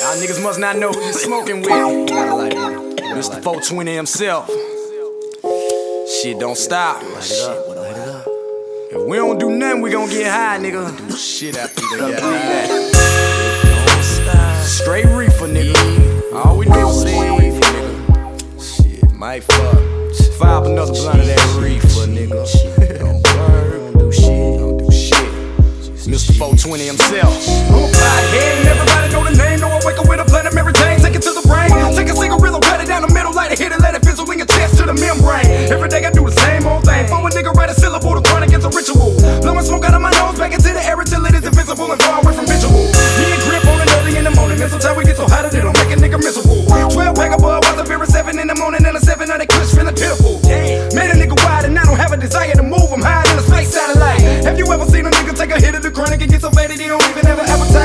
Y'all niggas must not know who you smoking with. Mr. 420 himself. Shit don't stop. If we don't do nothing, we gon' get high, nigga. Do shit after we get high. Straight reefer, nigga. All we do is reefer, nigga. Shit, might fuck. Fire up another blunt of that reefer, nigga. Don't burn, don't do shit. Mr. 420 himself.